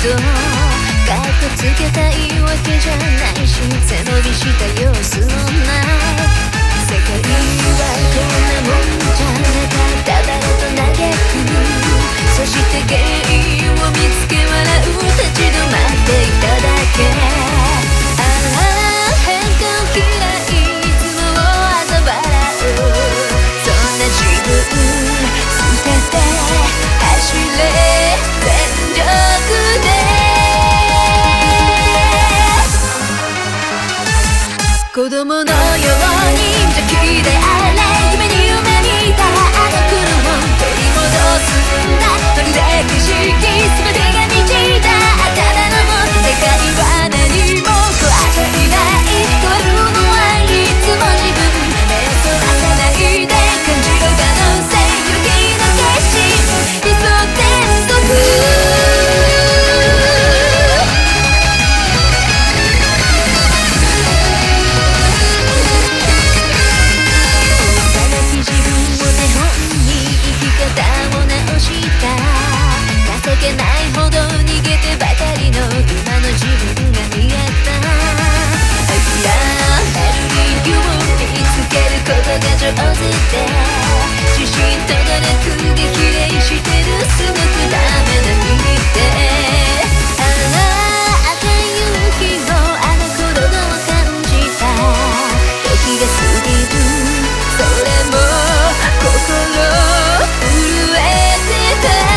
とかっこつけたいわけじゃないし、背伸びした様子もない。世界はこんなもんじゃなかっただろうと嘆く。そして原因を見つけ笑う、立ち止まっていただけ。ああ変化を嫌い、いつも嘲笑う、そんな自分捨てて走れ全力で。子供のように無邪気であれ、夢に夢見たあの頃を取り戻すんだ。まるで景色全てが満ちたただのも世界は何も怖くない変わるのはいつも自分。目をそらさないで感じろ可能性、勇気の決心、理想天国。情けないほど逃げてばかりの今の自分が見えた。諦める理由を見つけることが上手で、自信と努力で比例してるすごくダメな意味で。ああ赤い夕日をあの頃どう感じた。時が過ぎるそれも心震えてた。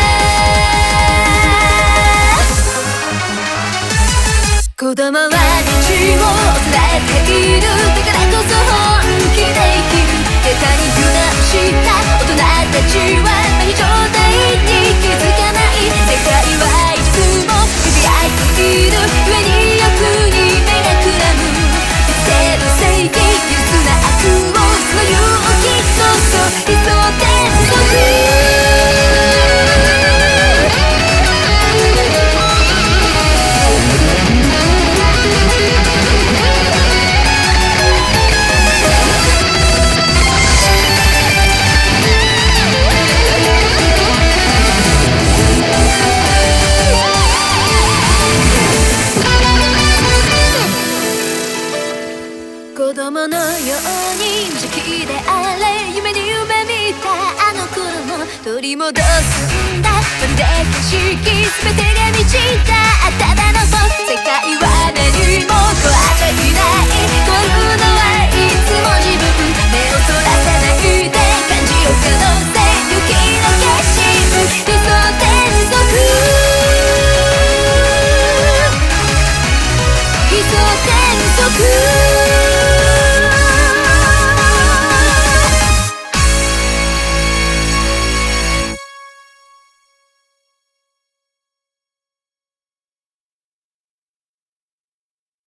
子供は道を伝えている、だからこそ本気で生きる。下手に油断した大人たちは麻痺状態に気づかない。世界はいつも巡り合っている、上に欲に目がくらむ。正の正義、憂鬱な悪をその勇気、そうそう理想天国。子供のように無邪気であれ、夢に夢見たあの頃も取り戻すんだ。まるで